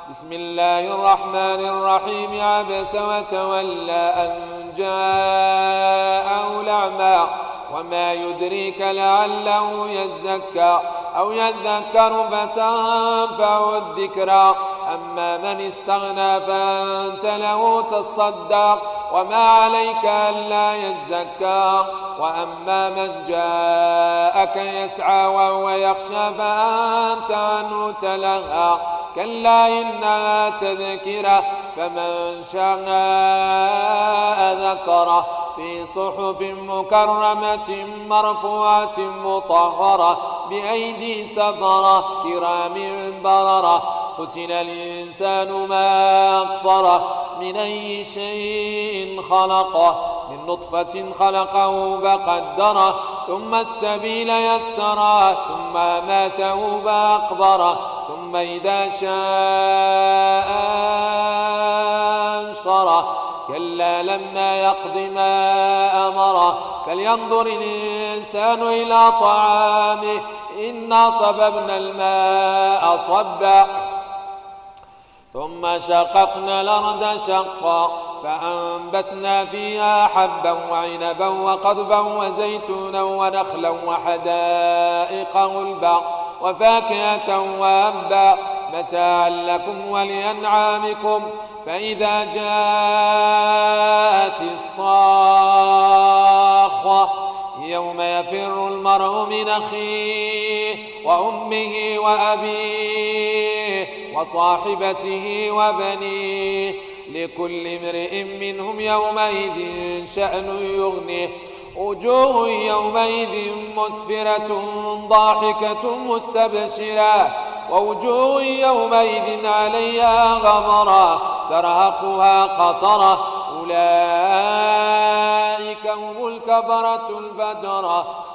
بسم الله الرحمن الرحيم. عبس وتولى أن جاءه الأعمى وما يدريك لعله يزكى أو يذكر فتنفعه الذكرى. أما من استغنى فأنت له تصدى وما عليك ألا يزكى. وأما من جاءك يسعى وهو يخشى فأنت عنه تلهى. كلا إنها تذكرة فمن شاء ذكره في صحف مكرمة مرفوعة مطهرة بأيدي سفرة كرام بررة. قتل الإنسان ما أكفره من أي شيء خلقه من نطفة خلقه فقدره ثم السبيل يسره ثم أماته فأقبره ثم إذا شاء أنشره. كلا لما يقض ما أمره. فلينظر الإنسان إلى طعامه إنا صببنا الماء صبا ثم شققنا الأرض شقا فأنبتنا فيها حبا وعنبا وقضبا وزيتونا ونخلا وحدائق غلبا وفاكهة وأبا متاعا لكم ولأنعامكم. فإذا جاءت الصاخة يوم يفر المرء من أخيه وأمه وأبيه وصاحبته وبنيه لكل امرئ منهم يومئذ شأن يغنيه. وجوه يومئذ مسفرة ضاحكة مستبشرة ووجوه يومئذ عليها غبرة ترهقها قترة. أولئك هم الكفرة الفجرة.